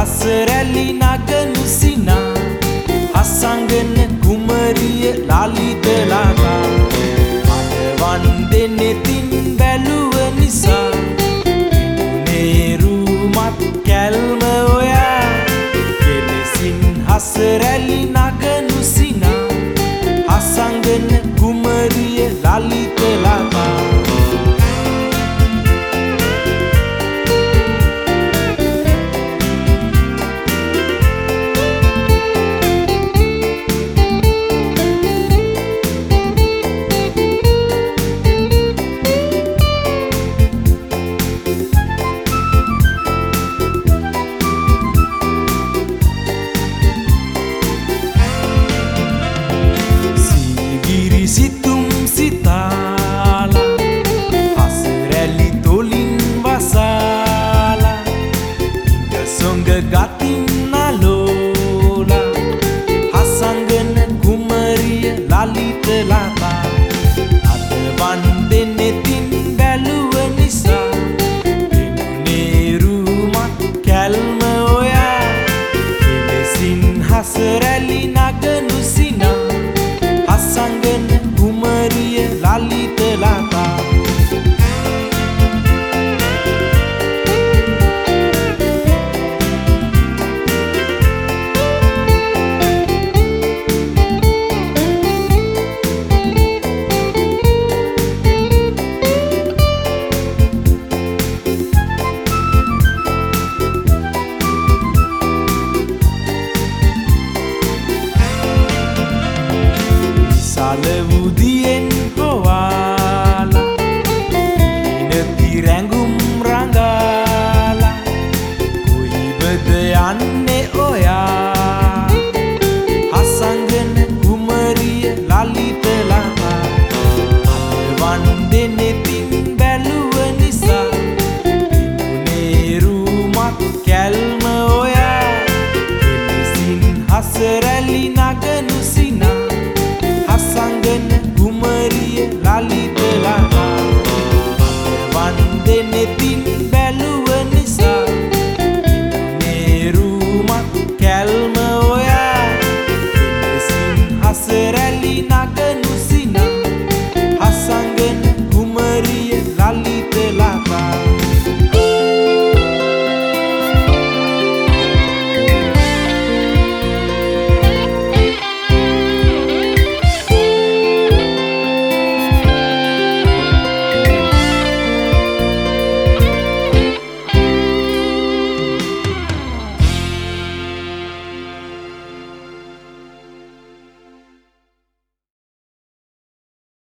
හසරැලි නගනු සිනා හසංගන කුමරිය ලාලිත ලාකා අදවන් දෙනෙතින් බැලුව නිසා නේරුමත් කැල්ම ඔයා කෙලෙසින් හසරැලි නගනු සිනා හසංගන කුමරිය ලාලිත ලාකා සිතුම් සිතාලා හසරැලි තොලින් වසාලා ඉඟ සොඟ ගතින් නලෝලා හසංගන කුමරිය ලලිත ලතා අදවන් දෙනෙතින් බැලුව නිසා පෙනුනේරුමත් කැල්ම ඔයා කෙලෙසින් හසරැලි නගනු සිනා හසංගන කුමරිය ලලිත ලතා සලවුදියෙන් හොවාලා ඉනති රැඟුම් රඟාලා කොයිබද යන්නේ ඔයා